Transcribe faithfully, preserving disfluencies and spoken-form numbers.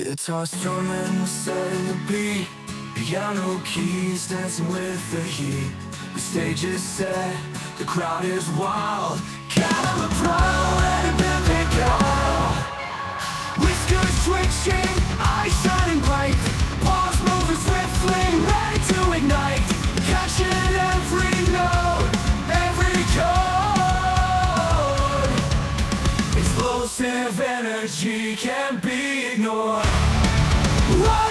Guitar strumming, setting the beat. Piano keys dancing with the heat. The stage is set, the crowd is wild. Camera pro, ready to pick up. Whiskers twitching, eyes shining bright. Paws moving swiftly, ready to ignite. Catching every note, every chord. Explosive energy can't be ignored. Whoa!